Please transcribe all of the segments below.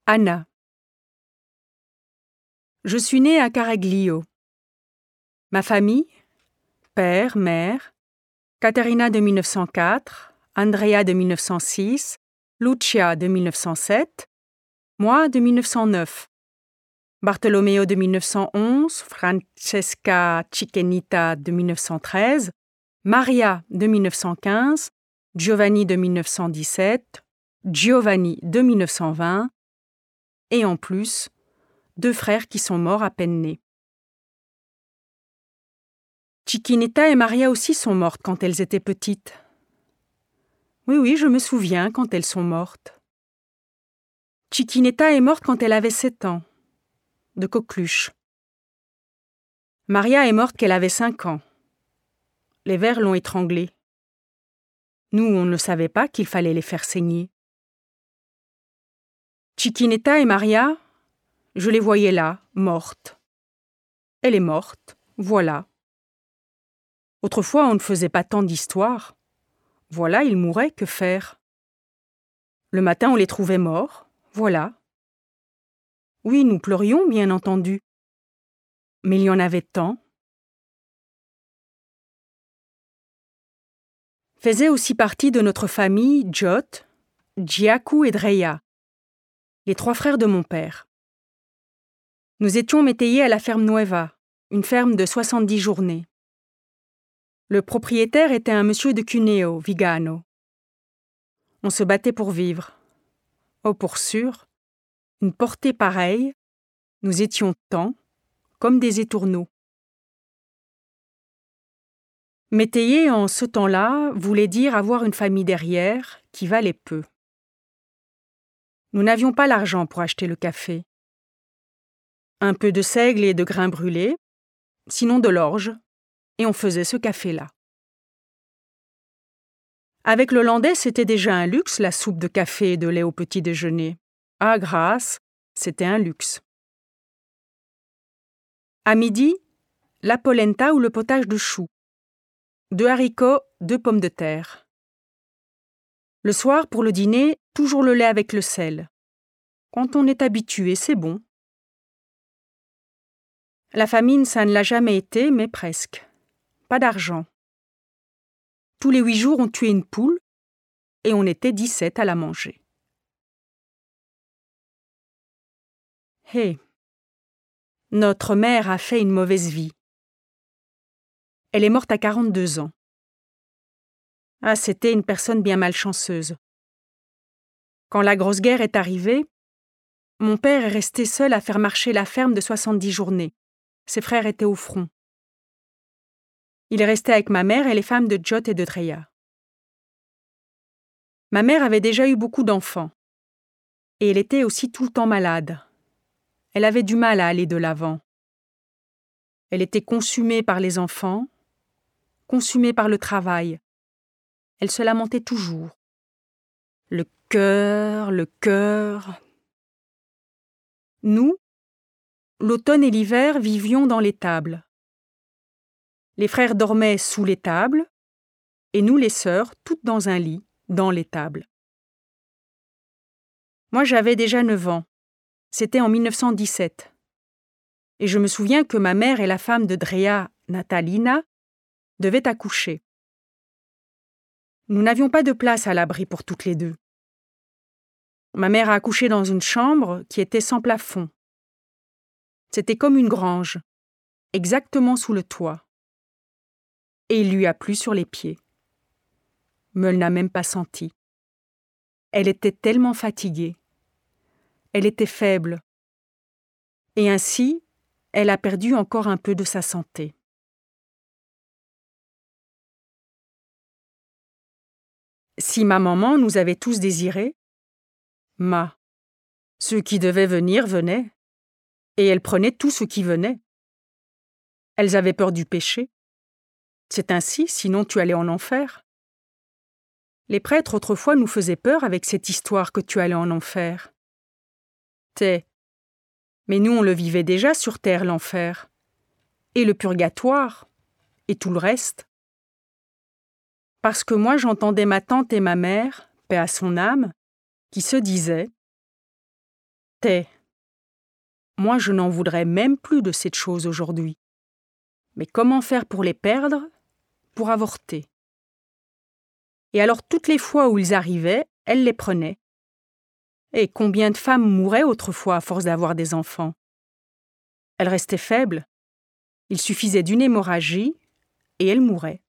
Anna. Je suis née à Caraglio. Ma famille, père, mère, Caterina de 1904, Andrea de 1906, Lucia de 1907, moi de 1909, Bartolomeo de 1911, Francesca Cichenita de 1913, Maria de 1915, Giovanni de 1917, Giovanni de 1920, et en plus, 2 frères qui sont morts à peine nés. Cichenita et Maria aussi sont mortes quand elles étaient petites. Oui, je me souviens quand elles sont mortes. Cichenita est morte quand elle avait 7 ans, de coqueluche. Maria est morte qu'elle avait 5 ans. Les vers l'ont étranglée. Nous, on ne savait pas qu'il fallait les faire saigner. Cichenita et Maria, je les voyais là, mortes. Elle est morte, voilà. Autrefois, on ne faisait pas tant d'histoires. Voilà, ils mouraient, que faire? Le matin, on les trouvait morts, voilà. Oui, nous pleurions, bien entendu. Mais il y en avait tant. Faisaient aussi partie de notre famille Jot, Giacu et Dreia, les 3 frères de mon père. Nous étions métayers à la ferme Nueva, une ferme de 70 journées. Le propriétaire était un monsieur de Cuneo, Vigano. On se battait pour vivre. Oh, pour sûr, une portée pareille, nous étions tant, comme des étourneaux. Métayer en ce temps-là voulait dire avoir une famille derrière qui valait peu. Nous n'avions pas l'argent pour acheter le café. Un peu de seigle et de grains brûlés, sinon de l'orge, et on faisait ce café-là. Avec le landais, c'était déjà un luxe, la soupe de café et de lait au petit déjeuner. Ah, grâce, c'était un luxe. À midi, la polenta ou le potage de choux. 2 haricots, 2 pommes de terre. Le soir, pour le dîner, toujours le lait avec le sel. Quand on est habitué, c'est bon. La famine, ça ne l'a jamais été, mais presque. Pas d'argent. Tous les 8 jours, on tuait une poule, et on était 17 à la manger. Notre mère a fait une mauvaise vie. Elle est morte à 42 ans. Ah, c'était une personne bien malchanceuse. Quand la grosse guerre est arrivée, mon père est resté seul à faire marcher la ferme de 70 journées. Ses frères étaient au front. Il est resté avec ma mère et les femmes de Jot et de Dreia. Ma mère avait déjà eu beaucoup d'enfants. Et elle était aussi tout le temps malade. Elle avait du mal à aller de l'avant. Elle était consumée par les enfants, consumée par le travail. Elle se lamentait toujours. Le cœur. Nous, l'automne et l'hiver, vivions dans l'étable. Les frères dormaient sous l'étable, et nous, les sœurs, toutes dans un lit, dans l'étable. Moi, j'avais déjà 9 ans. C'était en 1917. Et je me souviens que ma mère et la femme de Dreia, Natalina, devaient accoucher. Nous n'avions pas de place à l'abri pour toutes les 2. Ma mère a accouché dans une chambre qui était sans plafond. C'était comme une grange, exactement sous le toit. Et il lui a plu sur les pieds. Mais elle n'a même pas senti. Elle était tellement fatiguée. Elle était faible. Et ainsi, elle a perdu encore un peu de sa santé. Si ma maman nous avait tous désirés, ceux qui devaient venir venaient, et elle prenait tout ce qui venait. Elles avaient peur du péché. C'est ainsi, sinon tu allais en enfer. Les prêtres autrefois nous faisaient peur avec cette histoire que tu allais en enfer. Mais nous on le vivait déjà sur terre, l'enfer. Et le purgatoire, et tout le reste. Parce que moi j'entendais ma tante et ma mère, paix à son âme, qui se disaient Tais. Moi, je n'en voudrais même plus de cette chose aujourd'hui. Mais comment faire pour les perdre, pour avorter? Et alors toutes les fois où ils arrivaient, elle les prenait. Et combien de femmes mouraient autrefois à force d'avoir des enfants? Elles restaient faibles. Il suffisait d'une hémorragie et elles mouraient.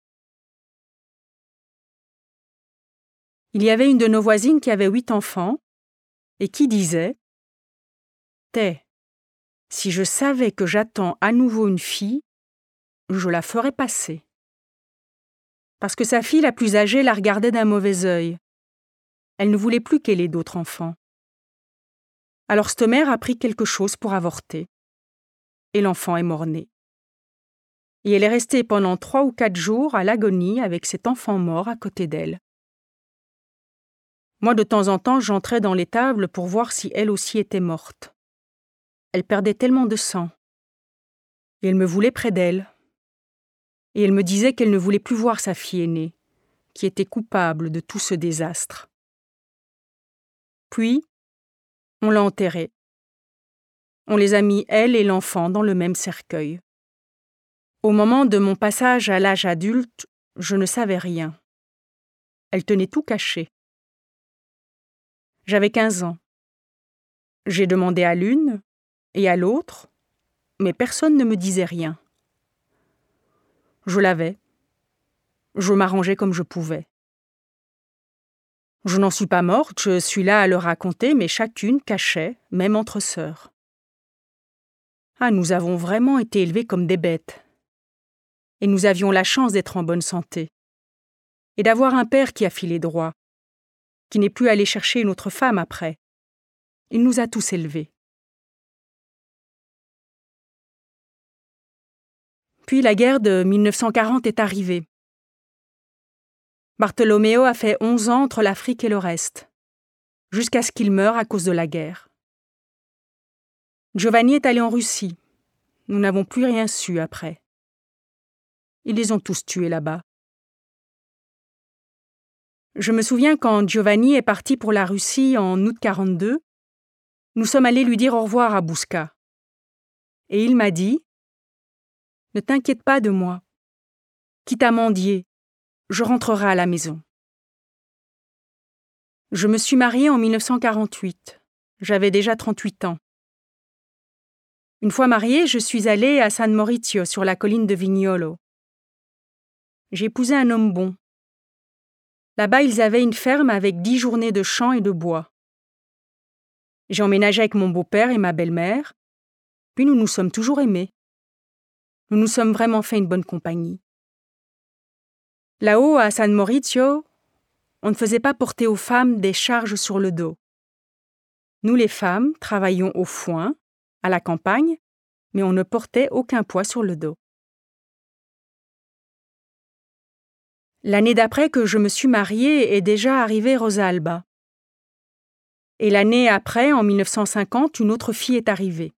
Il y avait une de nos voisines qui avait 8 enfants et qui disait « Tais, si je savais que j'attends à nouveau une fille, je la ferais passer. » Parce que sa fille la plus âgée la regardait d'un mauvais œil. Elle ne voulait plus qu'elle ait d'autres enfants. Alors cette mère a pris quelque chose pour avorter. Et l'enfant est mort-né. Et elle est restée pendant 3 ou 4 jours à l'agonie avec cet enfant mort à côté d'elle. Moi, de temps en temps, j'entrais dans l'étable pour voir si elle aussi était morte. Elle perdait tellement de sang. Et elle me voulait près d'elle. Et elle me disait qu'elle ne voulait plus voir sa fille aînée, qui était coupable de tout ce désastre. Puis, on l'a enterrée. On les a mis, elle et l'enfant, dans le même cercueil. Au moment de mon passage à l'âge adulte, je ne savais rien. Elle tenait tout caché. J'avais 15 ans. J'ai demandé à l'une et à l'autre, mais personne ne me disait rien. Je l'avais. Je m'arrangeais comme je pouvais. Je n'en suis pas morte, je suis là à le raconter, mais chacune cachait, même entre sœurs. Ah, nous avons vraiment été élevées comme des bêtes. Et nous avions la chance d'être en bonne santé. Et d'avoir un père qui a filé droit, qui n'est plus allé chercher une autre femme après. Il nous a tous élevés. Puis la guerre de 1940 est arrivée. Bartolomeo a fait 11 ans entre l'Afrique et le reste, jusqu'à ce qu'il meure à cause de la guerre. Giovanni est allé en Russie. Nous n'avons plus rien su après. Ils les ont tous tués là-bas. Je me souviens quand Giovanni est parti pour la Russie en août 42, nous sommes allés lui dire au revoir à Bouzka. Et il m'a dit « Ne t'inquiète pas de moi. Quitte à mendier, je rentrerai à la maison. » Je me suis mariée en 1948. J'avais déjà 38 ans. Une fois mariée, je suis allée à San Maurizio, sur la colline de Vignolo. J'ai épousé un homme bon. Là-bas, ils avaient une ferme avec 10 journées de champs et de bois. J'ai emménagé avec mon beau-père et ma belle-mère, puis nous nous sommes toujours aimés. Nous nous sommes vraiment fait une bonne compagnie. Là-haut, à San Maurizio, on ne faisait pas porter aux femmes des charges sur le dos. Nous, les femmes, travaillions au foin, à la campagne, mais on ne portait aucun poids sur le dos. L'année d'après que je me suis mariée est déjà arrivée Rosalba. Et l'année après, en 1950, une autre fille est arrivée.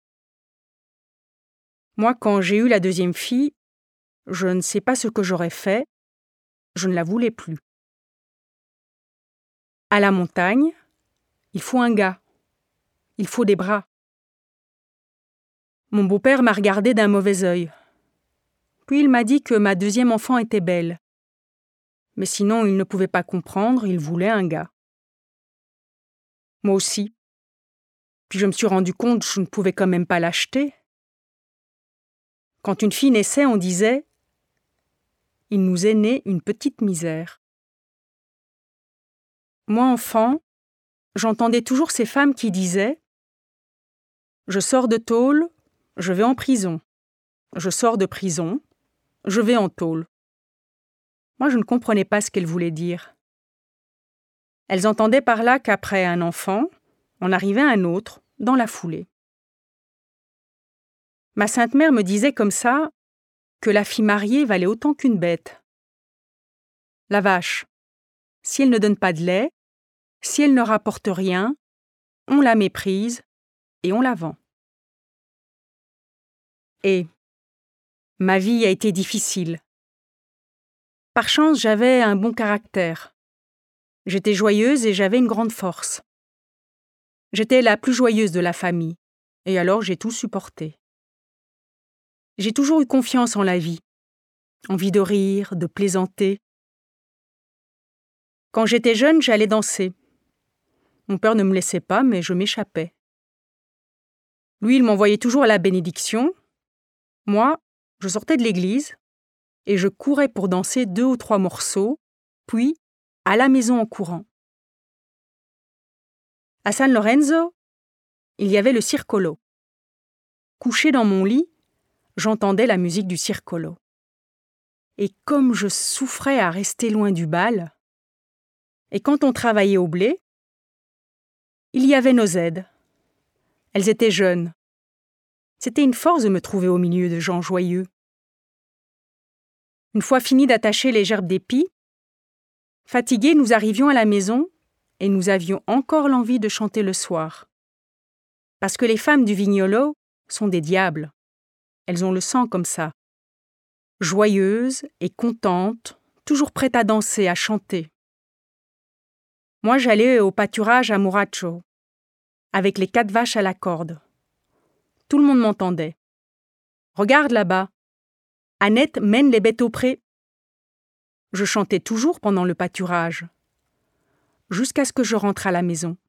Moi, quand j'ai eu la deuxième fille, je ne sais pas ce que j'aurais fait, je ne la voulais plus. À la montagne, il faut un gars, il faut des bras. Mon beau-père m'a regardé d'un mauvais œil. Puis il m'a dit que ma deuxième enfant était belle. Mais sinon, il ne pouvait pas comprendre, il voulait un gars. Moi aussi. Puis je me suis rendu compte que je ne pouvais quand même pas l'acheter. Quand une fille naissait, on disait « Il nous est né une petite misère ». Moi, enfant, j'entendais toujours ces femmes qui disaient « Je sors de tôle, je vais en prison. Je sors de prison, je vais en tôle. » Moi, je ne comprenais pas ce qu'elles voulaient dire. Elles entendaient par là qu'après un enfant, on arrivait à un autre, dans la foulée. Ma sainte mère me disait comme ça que la fille mariée valait autant qu'une bête. La vache, si elle ne donne pas de lait, si elle ne rapporte rien, on la méprise et on la vend. Et ma vie a été difficile. Par chance, j'avais un bon caractère. J'étais joyeuse et j'avais une grande force. J'étais la plus joyeuse de la famille, et alors j'ai tout supporté. J'ai toujours eu confiance en la vie, envie de rire, de plaisanter. Quand j'étais jeune, j'allais danser. Mon père ne me laissait pas, mais je m'échappais. Lui, il m'envoyait toujours à la bénédiction. Moi, je sortais de l'église et je courais pour danser 2 ou 3 morceaux, puis à la maison en courant. À San Lorenzo, il y avait le circolo. Couché dans mon lit, j'entendais la musique du circolo. Et comme je souffrais à rester loin du bal, et quand on travaillait au blé, il y avait nos aides. Elles étaient jeunes. C'était une force de me trouver au milieu de gens joyeux. Une fois fini d'attacher les gerbes d'épis, fatigués, nous arrivions à la maison et nous avions encore l'envie de chanter le soir. Parce que les femmes du Vignolo sont des diables. Elles ont le sang comme ça. Joyeuses et contentes, toujours prêtes à danser, à chanter. Moi, j'allais au pâturage à Muracho, avec les 4 vaches à la corde. Tout le monde m'entendait. « Regarde là-bas, Annette mène les bêtes au pré. » Je chantais toujours pendant le pâturage, jusqu'à ce que je rentre à la maison.